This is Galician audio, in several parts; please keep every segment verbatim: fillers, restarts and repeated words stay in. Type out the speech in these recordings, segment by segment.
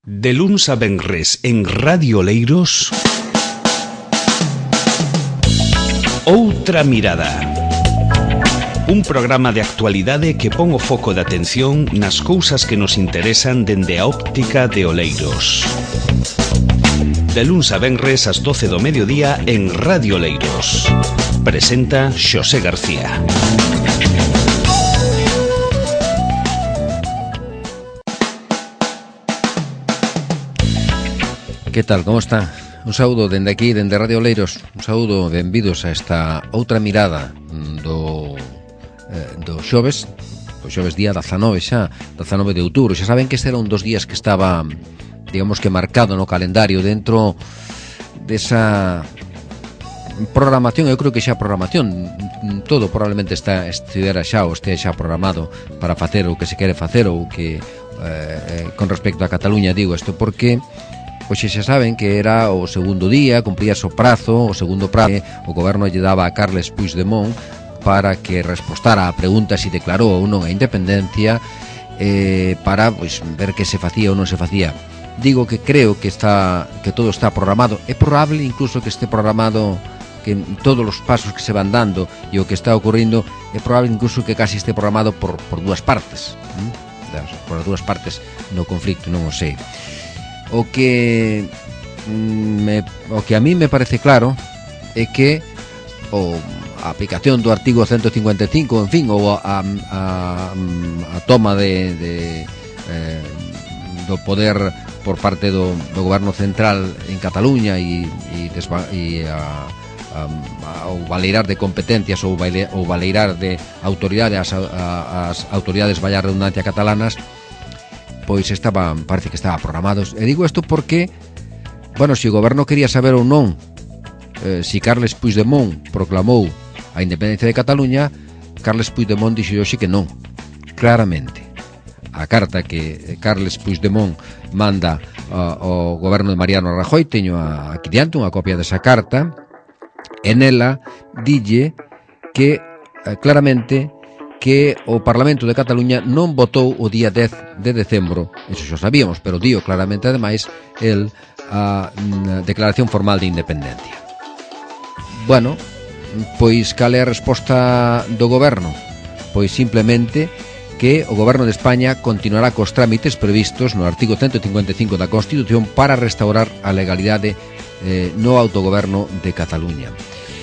De luns a venres en Radio Oleiros, Outra Mirada. Un programa de actualidade que pon o foco de atención nas cousas que nos interesan dende a óptica de Oleiros. De luns a venres ás doce do mediodía en Radio Oleiros. Presenta Xosé García. Que tal, como está? Un saúdo dende aquí, dende Radio Oleiros. Un saúdo, benvidos a esta outra mirada do, eh, do xoves, o xoves día dezanove xa, dezanove de outubro. Xa saben que este era un dos días que estaba, digamos que marcado no calendario dentro desa programación. Eu creo que xa programación, todo probablemente está estivera xa ou este xa programado para facer o que se quere facer ou que eh, con respecto a Cataluña, digo isto porque hoxe xa saben que era o segundo día, cumpríase o prazo, o segundo prazo, o goberno lle daba a Carles Puigdemont para que respostara a pregunta se declarou ou non a independencia, eh, para pois, ver que se facía ou non se facía. Digo que creo que está que todo está programado. É probable incluso que este programado, que todos os pasos que se van dando e o que está ocurrindo, é probable incluso que casi este programado por, por dúas partes, ¿eh? Por dúas partes no conflicto, non o sei. O que me, o que a mí me parece claro é que o, a aplicación do artigo ciento cincuenta e cinco, en fin, ou a, a, a toma de, de eh, do poder por parte do, do goberno central en Cataluña e, e, desva, e a, a, a, o valeirar de competencias ou, baile, ou valeirar de autoridade as, a, as autoridades, vaya redundancia, catalanas, pois estaba, parece que estaba programados. E digo isto porque, bueno, se o goberno quería saber ou non eh, si Carles Puigdemont proclamou a independencia de Cataluña, Carles Puigdemont dixo hoxe que non, claramente. A carta que Carles Puigdemont manda uh, ao goberno de Mariano Rajoy, teño aquí diante unha copia desa carta, e nela dille que uh, claramente que o Parlamento de Cataluña non votou o día dez de decembro, eso xa sabíamos, pero dio claramente ademais el a, a declaración formal de independencia. Bueno, pois cal é a resposta do goberno? Pois simplemente que o goberno de España continuará cos trámites previstos no artigo ciento cincuenta e cinco da Constitución para restaurar a legalidade eh, no autogoberno de Cataluña.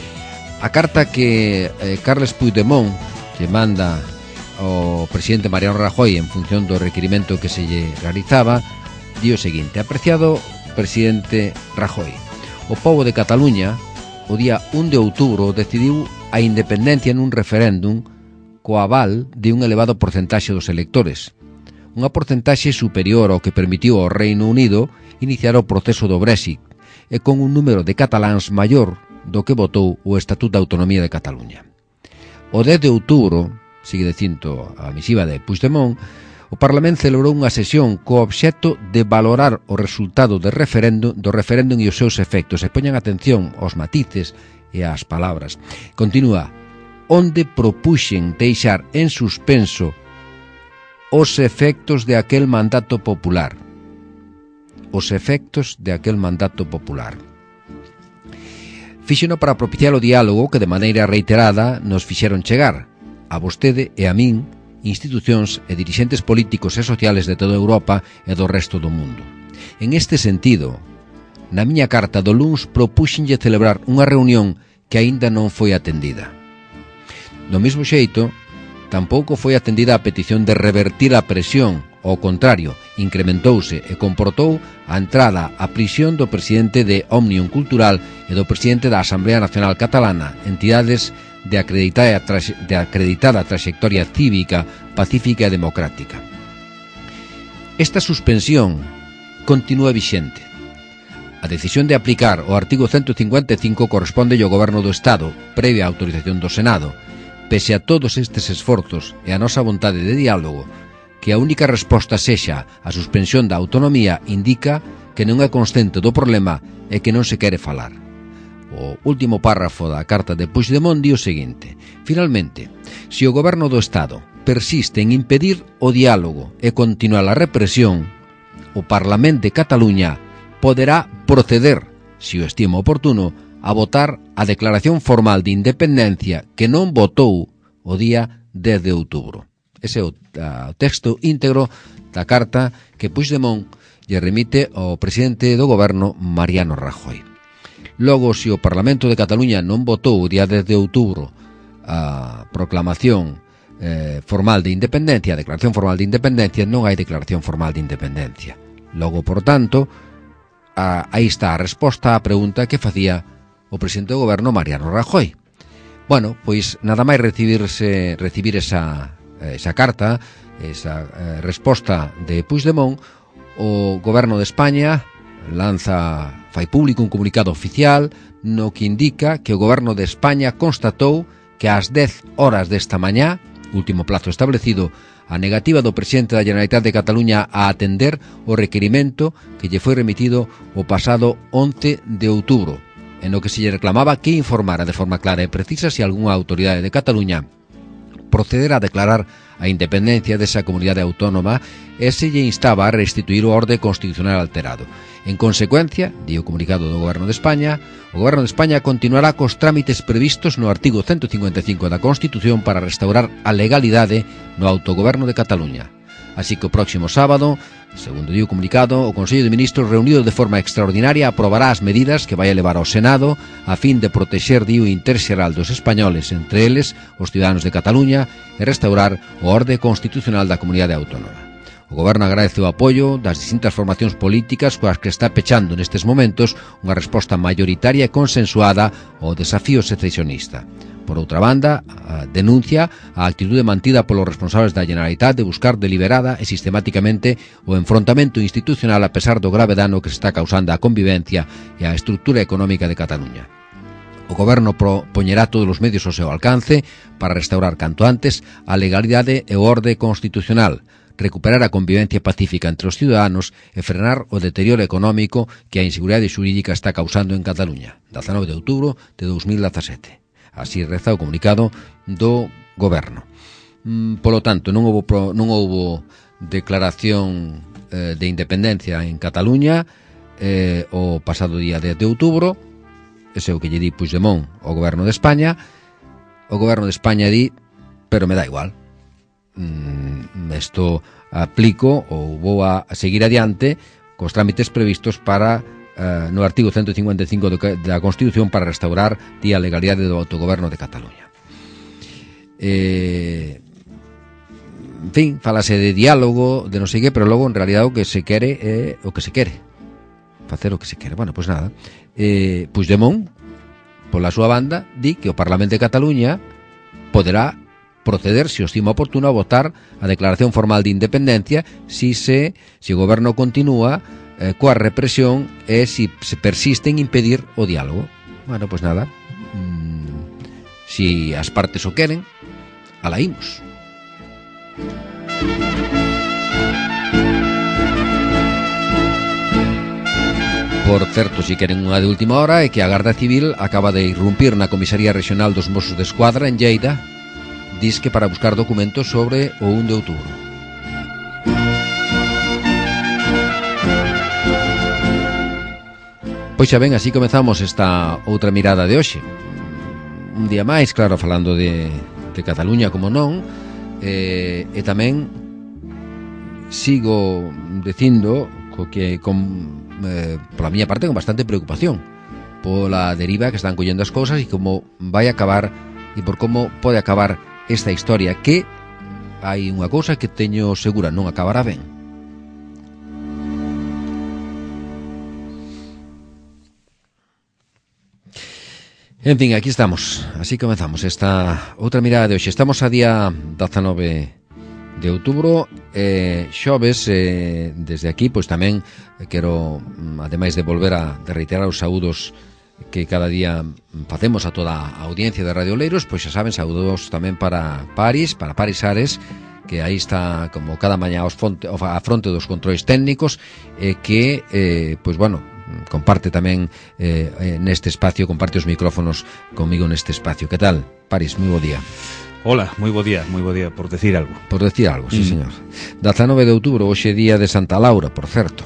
A carta que eh, Carles Puigdemont que manda o presidente Mariano Rajoy en función do requirimento que se lle realizaba, di o seguinte: apreciado presidente Rajoy, o pobo de Cataluña o día un de outubro decidiu a independencia nun referéndum co aval de un elevado porcentaxe dos electores, unha porcentaxe superior ao que permitiu ao Reino Unido iniciar o proceso do Brexit e con un número de cataláns maior do que votou o Estatuto de Autonomía de Cataluña. O dez de outubro, sigue dicindo a misiva de Puigdemont, o Parlamento celebrou unha sesión co obxecto de valorar o resultado de referéndum, do referéndum e os seus efectos. E poñan atención aos matices e ás palabras. Continúa, onde propuxen deixar en suspenso os efectos de aquel mandato popular. Os efectos de aquel mandato popular. Fíxeno para propiciar o diálogo que de maneira reiterada nos fixeron chegar a vostede e a min, institucións e dirixentes políticos e sociales de toda Europa e do resto do mundo. En este sentido, na miña carta do luns propuxenlle celebrar unha reunión que aínda non foi atendida. Do mesmo xeito, tampouco foi atendida a petición de revertir a presión. Ao contrario, incrementouse e comportou a entrada á prisión do presidente de Òmnium Cultural e do presidente da Asamblea Nacional Catalana, entidades de acreditada, de acreditada trayectoria cívica, pacífica e democrática. Esta suspensión continúa vixente. A decisión de aplicar o artigo ciento cincuenta e cinco corresponde ao Goberno do Estado, previa autorización do Senado. Pese a todos estes esforzos e a nosa vontade de diálogo, que a única resposta sexa a suspensión da autonomía indica que non é consciente do problema e que non se quere falar. O último párrafo da carta de Puigdemont di o seguinte: finalmente, se o goberno do Estado persiste en impedir o diálogo e continuar a represión, o Parlamento de Cataluña poderá proceder, se o estima oportuno, a votar a declaración formal de independencia que non votou o día dez de outubro. Ese é o, a, o texto íntegro da carta que Puigdemont lle remite ao presidente do goberno Mariano Rajoy. Logo, se o Parlamento de Cataluña non votou o día dez de outubro a proclamación eh, formal de independencia, a declaración formal de independencia, non hai declaración formal de independencia. Logo, por tanto, a, aí está a resposta á pregunta que facía o presidente do goberno Mariano Rajoy. Bueno, pois nada máis recibirse, recibir esa, esa carta, esa eh, resposta de Puigdemont, o goberno de España lanza, fai público un comunicado oficial no que indica que o goberno de España constatou que ás dez horas desta mañá, último plazo establecido, a negativa do presidente da Generalitat de Cataluña a atender o requerimento que lle foi remitido o pasado once de outubro, en o que se lle reclamaba que informara de forma clara e precisa se algunha autoridade de Cataluña proceder a declarar a independencia desa comunidade autónoma e se lle instaba a restituir o orde constitucional alterado. En consecuencia, di o comunicado do Goberno de España, o Goberno de España continuará cos trámites previstos no artigo ciento cincuenta e cinco da Constitución para restaurar a legalidade no autogoberno de Cataluña. Así que o próximo sábado, segundo di o comunicado, o Consello de Ministros reunido de forma extraordinaria aprobará as medidas que vai a levar ao Senado a fin de protexer di o interese xeral dos españoles, entre eles os ciudadanos de Cataluña, e restaurar o orde constitucional da comunidade autónoma. O Goberno agradece o apoio das distintas formacións políticas coas que está pechando nestes momentos unha resposta maioritaria e consensuada ao desafío secesionista. Por outra banda, a denuncia a actitude mantida polos responsables da Generalitat de buscar deliberada e sistemáticamente o enfrontamento institucional a pesar do grave dano que se está causando á convivencia e á estrutura económica de Cataluña. O Goberno poñerá todos os medios ao seu alcance para restaurar canto antes a legalidade e o orde constitucional, recuperar a convivencia pacífica entre os ciudadanos e frenar o deterioro económico que a inseguridade xurídica está causando en Cataluña. dezanove de outubro de dos mil dezasete. Así reza o comunicado do Goberno. Mm, polo tanto, non houbo, pro, non houbo declaración eh, de independencia en Cataluña eh, o pasado día dez de outubro. Ese é o que lle di Puigdemont ao Goberno de España. O Goberno de España di, pero me dá igual. Isto aplico ou vou a seguir adiante cos trámites previstos para uh, no artigo ciento cincuenta e cinco da Constitución para restaurar a legalidade do autogoberno de Cataluña. Eh, en fin, falase de diálogo, de non sei que, pero logo en realidad o que se quere é o que se quere. Facer o que se quere. Bueno, pois nada. Eh, Puigdemont, pola súa banda, di que o Parlamento de Cataluña poderá proceder, se o estima oportuno, a votar a declaración formal de independencia si se, se o goberno continúa eh, coa represión e si se persiste en impedir o diálogo. Bueno, pois nada, mm, si as partes o queren, alá imos. Por certo, si queren unha de última hora, é que a Garda Civil acaba de irrumpir na Comisaría Regional dos Mossos de Escuadra en Lleida, disque para buscar documentos sobre o un de outubro. Pois xa ben, así comezamos esta outra mirada de hoxe. Un día máis, claro, falando de, de Cataluña, como non, e, e tamén sigo dicindo co que con, eh, pola miña parte con bastante preocupación pola deriva que están collendo as cousas e como vai acabar e por como pode acabar esta historia, que hai unha cousa que teño segura, non acabará ben. En fin, aquí estamos, así comezamos esta outra mirada de hoxe. Estamos a día dezanove de outubro, eh, xoves, eh, desde aquí, pois tamén quero, ademais de volver a de reiterar os saúdos que cada día facemos a toda a audiencia de Radio Oleiros, pois xa saben, saúdos tamén para Paris, para Paris Ares, que aí está como cada mañá aos fronte, a fronte dos controis técnicos, eh, que, eh, pois bueno, comparte tamén eh, neste espacio, comparte os micrófonos comigo neste espacio. Que tal, Paris? Moi bo día. Hola, moi bo día, moi bo día, por decir algo. Por decir algo, sí, mm. señor. dezanove de outubro, hoxe día de Santa Laura, por certo.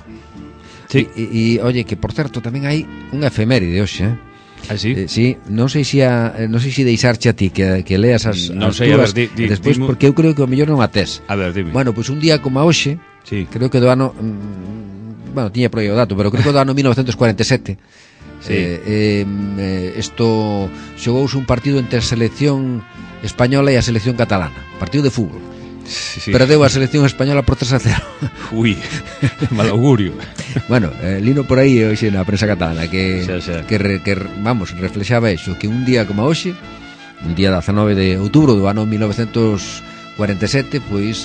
Sí. E, e oye, que por certo tamén hai unha efeméride hoxe, eh? Ah, sí? Eh, sí, non sei se a, non sei se deixarche a ti que, que leas as, non as sei, túas, a ver, di, di, despois, dimo... porque eu creo que o mellor non a tes. A ver, dime. Bueno, pois pues un día como a hoxe, sí. creo que do ano, mm, bueno, tiña por aí o dato, pero creo que do ano mil novecientos cuarenta e sete. Sí. Eh, eh, esto xogouse un partido entre a selección española e a selección catalana, partido de fútbol. Sí, sí. Perdeu a selección española por tres a cero. Ui, mal augurio. Bueno, eh, lino por aí hoxe na prensa catalana que, xa, xa. que, re, que vamos, reflexaba eso, que un día como hoxe, un día dezanove de outubro do ano mil novecientos cuarenta e sete, pois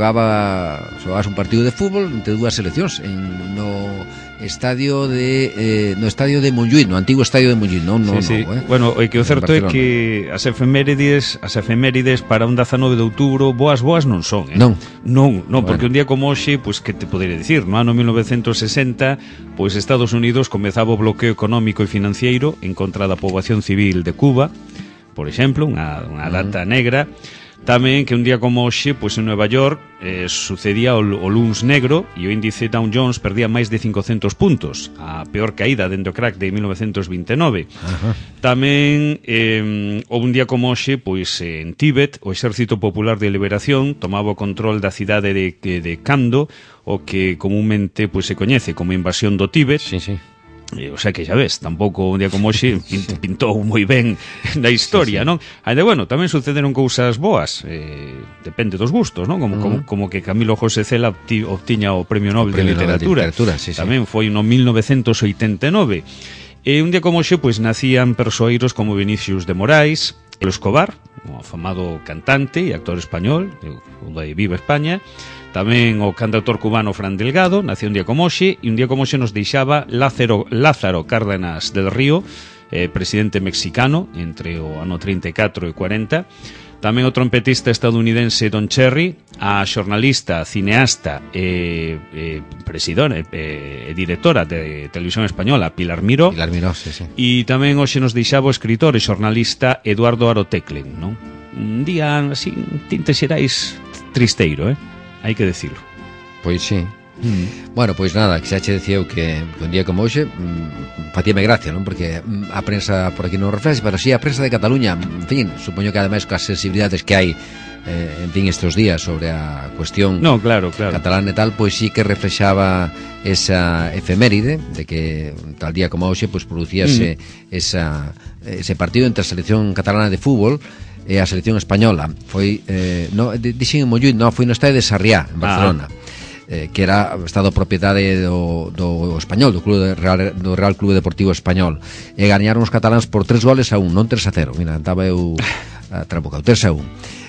xogaba xogabas un partido de fútbol entre dúas seleccións en no estadio de eh, no estadio de Montjuïc, no antigo estadio de Montjuïc, non, non, sí, sí. no, eh. Bueno, o que o certo é que as efemérides, as efemérides para un dezanove de outubro boas boas non son, eh. Non. Non, non, porque Bueno. un día como hoxe, pois que te podería dicir, no ano mil novecientos sesenta, pois Estados Unidos comezaba o bloqueo económico e financiero en contra da poboación civil de Cuba, por exemplo, unha, unha data uh-huh. negra. Tamén que un día como hoxe, pois en Nueva York eh, sucedía o, o luns negro e o índice Dow Jones perdía máis de cincocentos puntos, a peor caída dende o crack de mil novecientos veintenove. Ajá. Tamén eh, un día como hoxe, pois en Tíbet, o Exército Popular de Liberación tomaba o control da cidade de, de Kando, o que comúnmente pois se coñece como invasión do Tíbet. Sí, sí. Eh, o sea que xa ves, tampouco un día como hoxe pintou moi ben na historia, sí, sí. non? Ainda, bueno, tamén sucederon cousas boas, eh, depende dos gustos, non? Como, uh-huh. como, como que Camilo José Cela obti, obtiña o Premio Nobel de Literatura, de literatura sí, sí. Tamén foi no mil novecientos oitenta e nove. E un día como hoxe, pois, nacían persoeiros como Vinicius de Moraes, El Escobar, o afamado cantante e actor español, o de Viva España. Tamén o cantautor cubano Fran Delgado, nació un día como hoxe, e un día como hoxe nos deixaba Lázaro, Lázaro Cárdenas del Río, eh, presidente mexicano, entre o ano trinta e catro e cuarenta. Tamén o trompetista estadounidense Don Cherry, a xornalista, cineasta e eh, presidora e eh, directora de Televisión Española Pilar Miró. Pilar Miró, sí, sí. E tamén hoxe nos deixaba o escritor e xornalista Eduardo Aro Teclen, non? Un día, así, tintes xerais tristeiro, eh? Hai que decirlo. Pois sí. Mm. Bueno, pois nada, que xa che decía eu que un día como hoxe mm, fatíame gracia, non? Porque mm, a prensa por aquí non reflexe, pero si sí, a prensa de Cataluña, en fin, supoño que ademais coas sensibilidades que hai eh, en fin, estes días sobre a cuestión no, claro, claro. catalana e tal, pois sí que reflexaba esa efeméride de que tal día como hoxe pois producíase mm. esa, ese partido entre a selección catalana de fútbol e a selección española. Foi eh, no, dixen en Montjuïc, no, foi no estadio de Sarriá, en Barcelona. Ah. Eh, que era estado propiedade do, do español, do Club de Real, do Real Clube Deportivo Español, e gañaron os cataláns por tres goles a un, non tres a cero. Mira, estaba eu a trabucado, tres a un.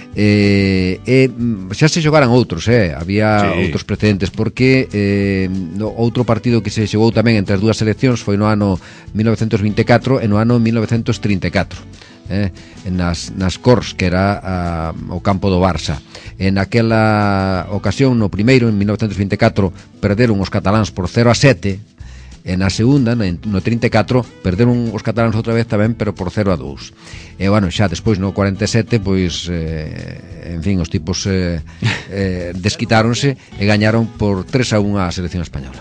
Eh, eh, xa se xogaran outros, eh? Había sí. outros precedentes, porque eh, no, outro partido que se xogou tamén entre as dúas seleccións foi no ano mil novecientos vinte e catro e no ano mil novecientos trinta e catro. Eh, nas, nas Cors, que era a, o campo do Barça. En aquela ocasión, no primeiro, en mil novecientos vinte e catro, perderon os cataláns por cero a sete, e na segunda, no trinta e catro, perderon os cataláns outra vez tamén, pero por cero a dous. E, bueno, xa despois, no cuarenta e sete, pois, eh, en fin, os tipos eh, eh, desquitáronse e gañaron por tres a un a selección española.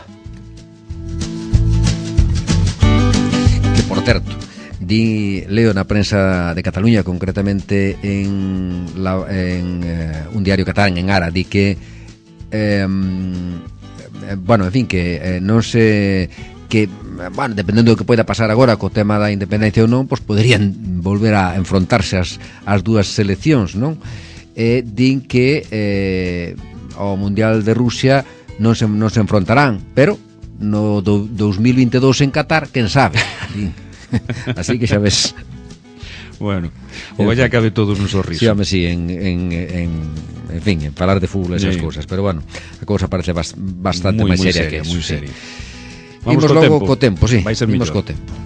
Que, por certo, Di, leo na prensa de Cataluña, concretamente en, la, en eh, un diario catalán, en Ara, di que eh, bueno, en fin, que eh, non se que, bueno, dependendo do que poida pasar agora co tema da independencia ou non, pois poderían volver a enfrontarse as, as dúas seleccións, non? E din que eh, ao Mundial de Rusia non se, non se enfrontarán, pero no do, dos mil vinte e dous en Qatar, quen sabe, din. Así que xa ves. Bueno, o ya cabe todo nun sorriso. Sí, home, sí, en, en, en, en fin, en falar de fútbol esas sí. cousas. Pero bueno, a cousa parece bas, bastante máis seria, seria que eso, moi sí. seria. Vamos Imos co logo tempo. co tempo, sí. Vai ser Imos mellor. co tempo.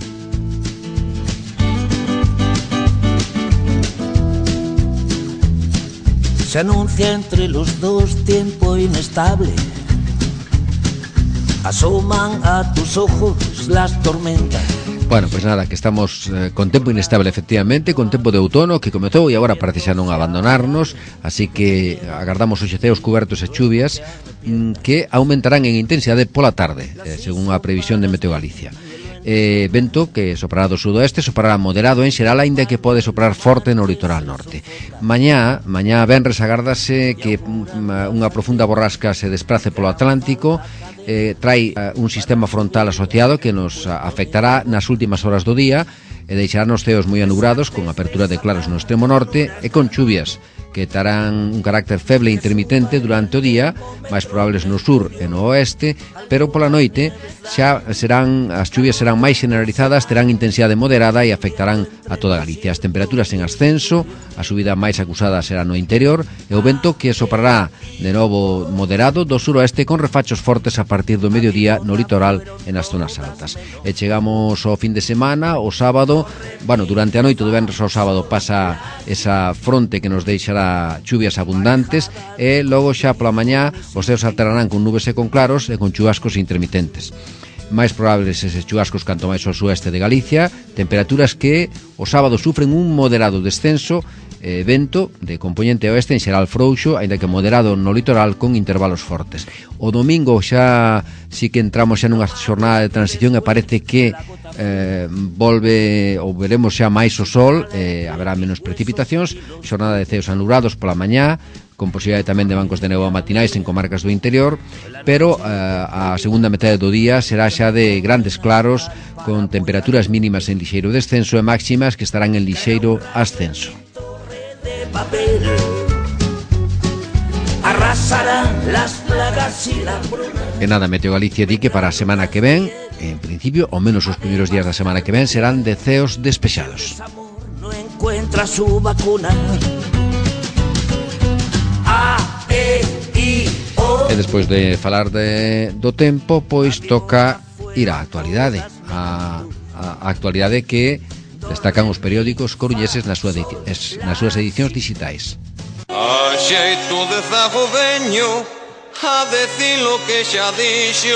Se anuncia entre los dos tiempo inestable. Asoman a tus ojos las tormentas. Bueno, pois pues nada, que estamos eh, con tempo inestable efectivamente, con tempo de outono que comezou e agora parece xa non abandonarnos, así que agardamos hoxe ceos cubertos e chuvias mm, que aumentarán en intensidade pola tarde, eh, según a previsión de Meteo Galicia. Eh, vento que soprará do sudoeste, soprará moderado en xeral, aínda que pode soprar forte no litoral norte. Mañá, mañá venres agárdase que mm, unha profunda borrasca se desprace polo Atlántico. Eh, trai uh, un sistema frontal asociado que nos uh, afectará nas últimas horas do día e deixará nos ceos moi anubrados con apertura de claros no extremo norte e con chuvias que terán un carácter feble e intermitente durante o día, máis probables no sur e no oeste, pero pola noite xa serán as chuvias serán máis generalizadas, terán intensidade moderada e afectarán a toda Galicia. As temperaturas en ascenso, a subida máis acusada será no interior e o vento que soprará de novo moderado do suroeste con refachos fortes a partir do mediodía no litoral e nas zonas altas. E chegamos ao fin de semana, o sábado, bueno, durante a noite do venres ao sábado pasa esa fronte que nos deixará chuvias abundantes e logo xa pola mañá os ceos alternarán con nubes e con claros e con chubascos intermitentes. Máis probables eses chubascos canto máis ao sueste de Galicia, temperaturas que o sábado sufren un moderado descenso, eh, vento de componente oeste en xeral frouxo, aínda que moderado no litoral con intervalos fortes. O domingo xa si que entramos xa nunha xornada de transición e parece que eh, volve ou veremos xa máis o sol, eh, haberá menos precipitacións, xornada de ceos anubrados pola mañá, con posibilidade tamén de bancos de néboa matinais en comarcas do interior, pero eh, a segunda metade do día será xa de grandes claros, con temperaturas mínimas en lixeiro descenso e máximas que estarán en lixeiro ascenso. E nada, Meteo Galicia di que para a semana que ven, en principio, ao menos os primeiros días da semana que ven, serán de ceos despexados. No encuentra su vacuna. E despois de falar de, do tempo, pois toca ir á actualidade. A, a, a actualidade que destacan os periódicos coruñeses nas, súa, nas súas edicións digitais. A xeito de zago veño a decir lo que xa dixo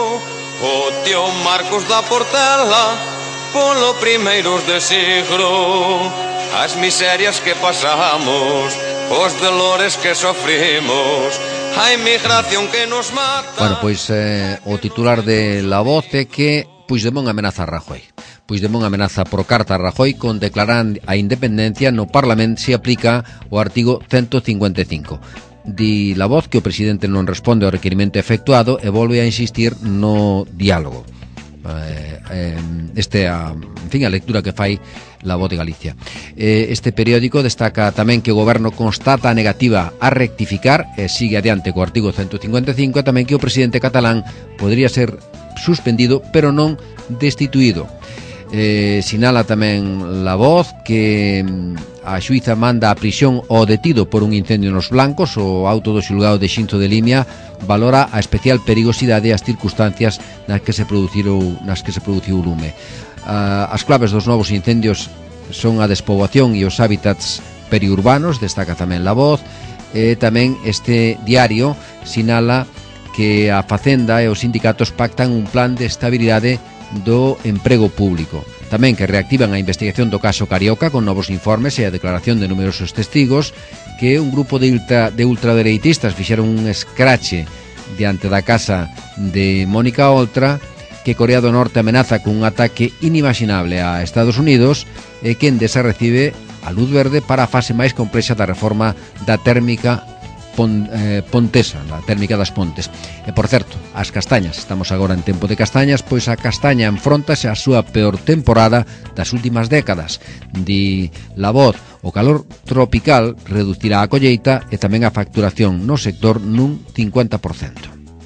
o tío Marcos da Portela polo primeiros de siglo, as miserias que pasamos, os dolores que sofrimos, a inmigración que nos mata. Bueno, pois eh, o titular de La Voz é que Puigdemont amenaza a Rajoy. Puigdemont amenaza por carta a Rajoy con declarar a independencia no Parlamento se aplica o artigo ciento cincuenta e cinco. Di La Voz que o presidente non responde ao requerimento efectuado e volve a insistir no diálogo. Eh, eh, este a, en fin, a lectura que fai La Voz de Galicia. Eh, este periódico destaca tamén que o goberno constata a negativa a rectificar e sigue adiante co artigo ciento cincuenta e cinco e tamén que o presidente catalán podría ser suspendido pero non destituído. Eh, sinala tamén La Voz que a xuíza manda a prisión ao detido por un incendio nos Blancos. O auto do xulgado de Xinzo de Limia valora a especial perigosidade e as circunstancias nas que se produciu, nas que se produciu o lume. Uh, as claves dos novos incendios son a despoboación e os hábitats periurbanos, destaca tamén La Voz. E tamén este diario sinala que a Facenda e os sindicatos pactan un plan de estabilidade do emprego público. Tamén que reactivan a investigación do caso Carioca con novos informes e a declaración de numerosos testigos, que un grupo de, ultra, de ultradereitistas fixeron un escrache diante da casa de Mónica Oltra, que Corea do Norte amenaza con un ataque inimaginable a Estados Unidos e que Endesa recibe a luz verde para a fase máis complexa da reforma da térmica Pon, eh, Pontesa, a térmica das Pontes. E por certo, as castañas, estamos agora en tempo de castañas, pois a castaña enfrontase a súa peor temporada das últimas décadas. Di La Voz, o calor tropical reducirá a colleita e tamén a facturación no sector nun cincuenta por cento.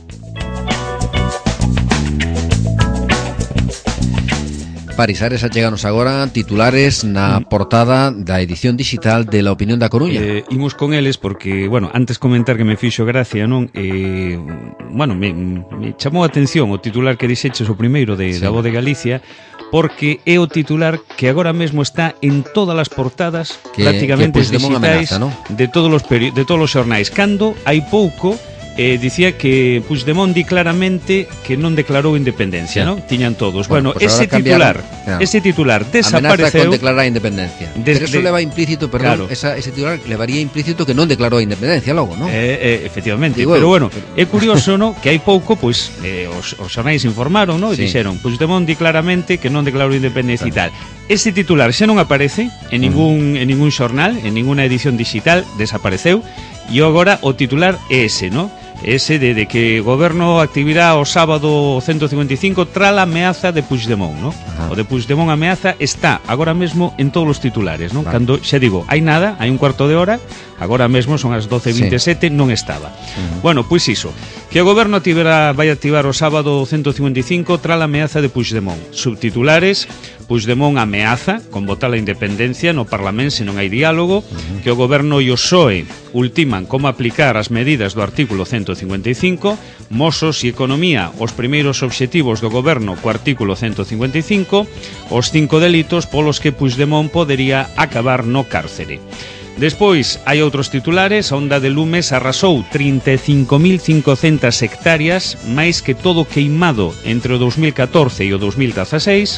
Parisares, acheganos agora titulares na portada da edición digital de La Opinión da Coruña. Eh, imos con eles porque, bueno, antes comentar que me fixo gracia, non? Eh, bueno, me, me chamou a atención o titular que dixeches o primeiro de, sí. da Voz de Galicia, porque é o titular que agora mesmo está en todas as portadas que, prácticamente que digitais amenaza, ¿no? de todos os peri- de todos os xornais. Cando hai pouco eh, dicía que Puigdemont di claramente que non declarou independencia, sí. ¿no? Tiñan todos. Bueno, Bueno, pues ese titular, cambiaron, ese titular amenaza desapareceu. con declarar a independencia. Des, Pero eso de, leva implícito, perdón, claro. esa, ese titular levaría implícito que non declarou a independencia logo, ¿no? Eh, eh, efectivamente, Digo, pero bueno, pero... é curioso, ¿no? Que hai pouco, pois, eh, os, os xornais informaron, ¿no? E sí. dixeron, Puigdemont di claramente que non declarou independencia claro. e tal. Ese titular xa non aparece en ningún, uh -huh. en ningún xornal, en ninguna edición digital, desapareceu, e agora o titular é ese, ¿no? Ese de, de que o goberno activará o sábado ciento cincuenta e cinco tras a ameaza de Puigdemont, ¿no? Ajá. O de Puigdemont ameaza está agora mesmo en todos os titulares, ¿no? Vale. Cando, xa digo, hai nada, hai un cuarto de hora, agora mesmo son as doce e vinte e sete, sí. non estaba. Uh -huh. Bueno, pois iso, que o goberno activará, vai activar o sábado ciento cincuenta e cinco tras a ameaza de Puigdemont. Subtitulares: Puigdemont ameaza con votar a independencia no Parlamento se non hai diálogo, uh -huh. que o goberno e o P S O E ultiman como aplicar as medidas do artículo ciento cincuenta e cinco, Mossos e Economía os primeiros obxectivos do goberno co artículo ciento cincuenta e cinco, os cinco delitos polos que Puigdemont podería acabar no cárcere. Despois, hai outros titulares. A onda de lumes arrasou trinta e cinco mil cincocentas hectáreas, máis que todo queimado entre o dos mil catorce e o dos mil dieciséis.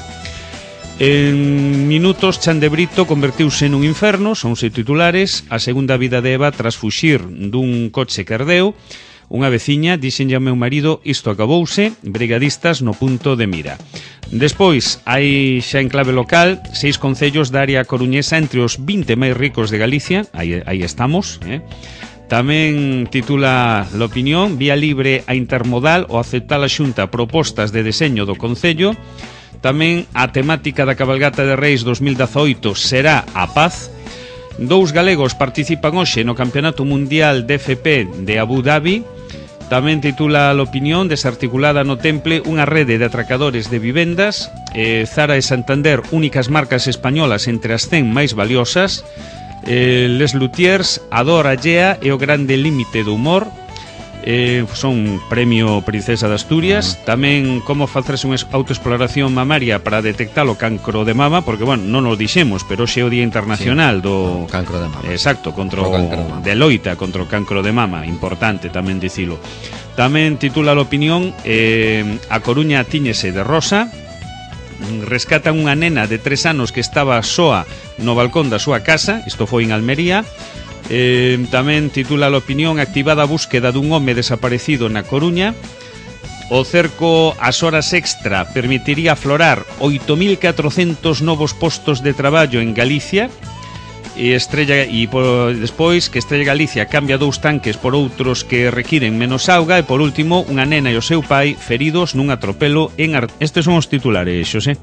En minutos, Chan de Brito convertiuse nun inferno, son os titulares. A segunda vida de Eva tras fuxir dun coche que ardeu. Unha veciña dixenlle ao meu marido: isto acabouse, brigadistas no punto de mira. Despois, hai xa en clave local seis concellos da área coruñesa entre os vinte máis ricos de Galicia. Aí, aí estamos, eh? Tamén titula l'opinión: vía libre a intermodal o aceptar a Xunta propostas de deseño do concello. Tamén a temática da cabalgata de Reis dos mil dezaoito será a paz. Dous galegos participan hoxe no Campeonato Mundial de F P de Abu Dhabi. Tamén titula l'opinión: desarticulada no Temple unha rede de atracadores de vivendas. eh, Zara e Santander, únicas marcas españolas entre as cen máis valiosas. eh, Les Luthiers, a dor allea e o grande límite do humor. Eh, son premio Princesa de Asturias. Uh-huh. Tamén como facerse unha autoexploración mamaria para detectar o cancro de mama, porque, bueno, non nos dixemos, pero hoxe é o Día Internacional, sí, do cancro de mama. Exacto, contra o, o de loita contra o cancro de mama, importante tamén dicilo. Tamén titula l'opinión: eh, a Coruña tíñese de rosa. Rescatan unha nena de tres anos que estaba soa no balcón da súa casa, isto foi en Almería. Eh, tamén titula l'opinión: activada a búsqueda dun home desaparecido na Coruña. O cerco ás horas extra permitiría aflorar oito mil catrocentos novos postos de traballo en Galicia. E Estrella e por, despois que Estrella Galicia cambia dous tanques por outros que requiren menos auga. E por último, unha nena e o seu pai feridos nun atropelo en Ar... Estes son os titulares, Xosé.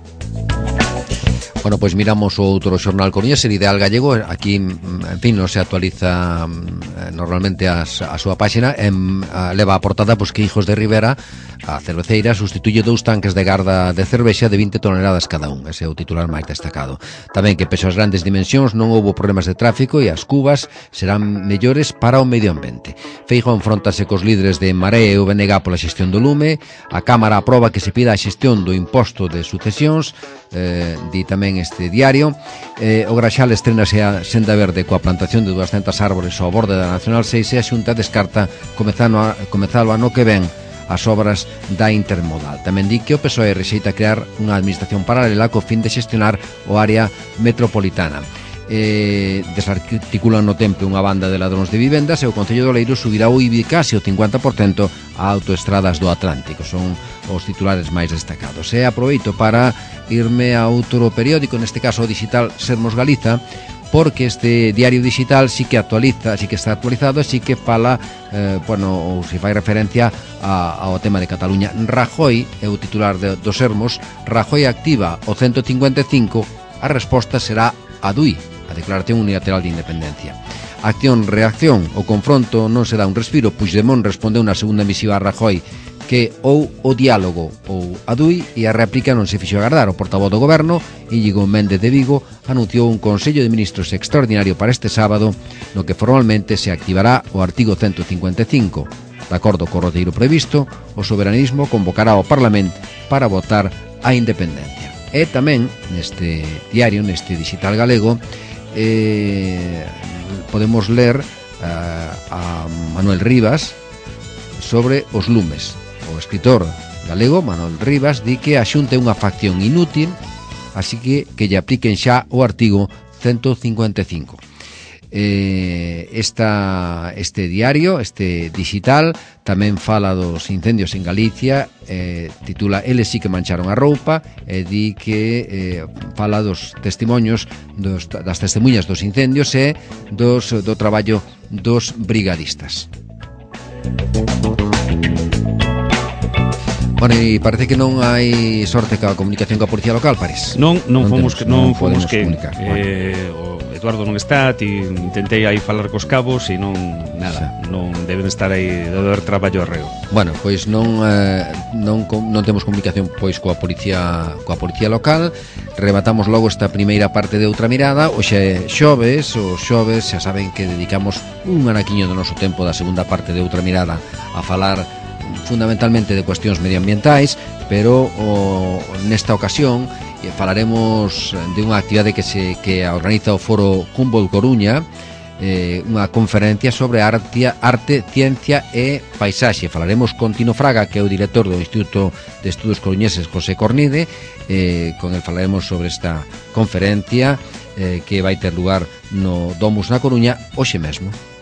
Bueno, pois pues miramos o outro xornal coruñés, el Ideal Gallego. Aquí, en fin, non se actualiza eh, normalmente as, a súa páxina. En, a, leva a portada pois, que Hijos de Rivera, a cerveceira, sustituye dous tanques de garda de cervexa de vinte toneladas cada un. Ese é o titular máis destacado. Tamén que, pese as grandes dimensións, non houbo problemas de tráfico e as cubas serán mellores para o medio ambiente. Feijóo enfróntase cos líderes de Marea e o B N G pola xestión do lume. A Cámara aproba que se pida a xestión do imposto de sucesións. Eh, di tamén este diario. eh, O Graxal estrenase a senda verde coa plantación de duascentas árbores ao borde da Nacional seis, e a Xunta descarta comezar o ano que ven as obras da intermodal. Tamén di que o P S O E rexeita crear unha administración paralela co fin de xestionar o área metropolitana. Eh, desarticulan no Temple unha banda de ladróns de vivendas, e o Concello de Oleiros subirá o I B I case o cincuenta por cento a autoestradas do Atlántico. Son os titulares máis destacados. E aproveito para irme a outro periódico, neste caso o digital Sermos Galiza, porque este diario digital sí que actualiza, sí que está actualizado, sí que fala, eh, bueno, ou se fai referencia a, ao tema de Cataluña. Rajoy é o titular de, do Sermos. Rajoy activa o ciento cincuenta e cinco, a resposta será a D U I, a Declaración Unilateral de Independencia. Acción-reacción, o confronto non se dá un respiro. Puigdemont respondeu na segunda misiva a Rajoy que ou o diálogo ou a D U I, e a réplica non se fixo agardar. O portavoz do goberno, Íñigo Méndez de Vigo, anunciou un Consello de Ministros extraordinario para este sábado, no que formalmente se activará o artigo ciento cincuenta e cinco. De acordo co roteiro previsto, o soberanismo convocará ao Parlamento para votar a independencia. E tamén neste diario, neste digital galego, eh, podemos ler uh, a Manuel Rivas, sobre os lumes. O escritor galego Manuel Rivas di que a Xunta é unha facción inútil, así que que lle apliquen xa o artigo ciento cincuenta e cinco. Eh, esta, este diario, este digital, tamén fala dos incendios en Galicia, eh, titula Eles sí que mancharon a roupa, e di que eh, fala dos testimonios dos, das testemunhas dos incendios e dos, do traballo dos brigadistas. Bueno, e parece que non hai sorte ca comunicación coa policía local, París. Non, non, non fomos temos, que non, non fomos que comunicar. eh, o Eduardo non está, ti intentei aí falar cos cabos e non nada, sí. Non deben estar aí, debe haber traballo arreo. Bueno, pois non eh, non non temos comunicación pois coa policía coa policía local. Rematamos logo esta primeira parte de Outra Mirada. Hoxe xoves, os xoves xa saben que dedicamos un anaquiño do noso tempo da segunda parte de Outra Mirada a falar fundamentalmente de cuestións medioambientais, pero o, nesta ocasión falaremos de unha actividade que se que organiza o Foro Humboldt Coruña, eh, unha conferencia sobre arte, arte, ciencia e paisaxe. Falaremos con Tino Fraga, que é o director do Instituto de Estudos Coruñeses José Cornide, eh, con el falaremos sobre esta conferencia eh, que vai ter lugar no Domus na Coruña hoxe mesmo.